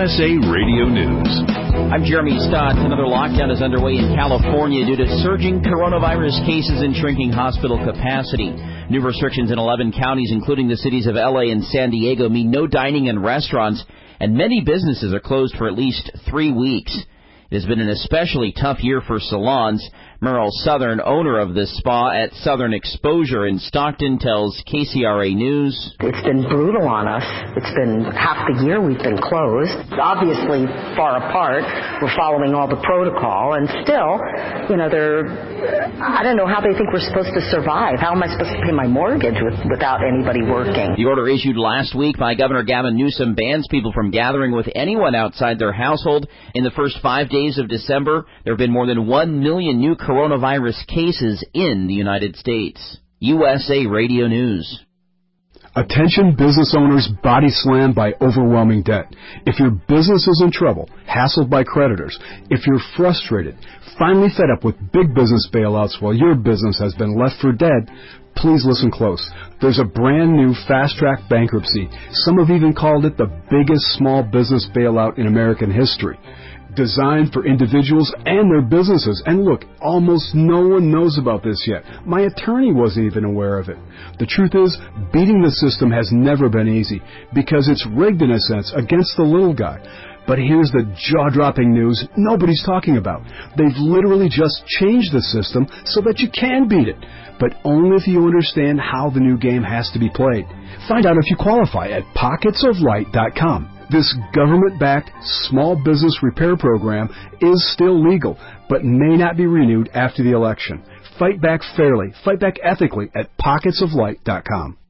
USA Radio News. I'm Jeremy Stott. Another lockdown is underway in California due to surging coronavirus cases and shrinking hospital capacity. New restrictions in 11 counties, including the cities of LA and San Diego, mean no dining in restaurants, and many businesses are closed for at least 3 weeks. It has been an especially tough year for salons. Merle Southern, owner of this spa at Southern Exposure in Stockton, tells KCRA News. It's been brutal on us. It's been half the year we've been closed. Obviously far apart. We're following all the protocol, and still, I don't know how they think we're supposed to survive. How am I supposed to pay my mortgage without anybody working? The order issued last week by Governor Gavin Newsom bans people from gathering with anyone outside their household. In the first 5 days of December, there have been more than 1 million new coronavirus cases in the United States. USA Radio News. Attention business owners body slammed by overwhelming debt. If your business is in trouble, hassled by creditors, if you're frustrated, finally fed up with big business bailouts while your business has been left for dead, please listen close. There's a brand new fast-track bankruptcy. Some have even called it the biggest small business bailout in American history. Designed for individuals and their businesses. And look, almost no one knows about this yet. My attorney wasn't even aware of it. The truth is, beating the system has never been easy because it's rigged in a sense against the little guy. But here's the jaw-dropping news nobody's talking about. They've literally just changed the system so that you can beat it, but only if you understand how the new game has to be played. Find out if you qualify at pocketsoflight.com. This government-backed small business repair program is still legal, but may not be renewed after the election. Fight back fairly, fight back ethically at pocketsoflight.com.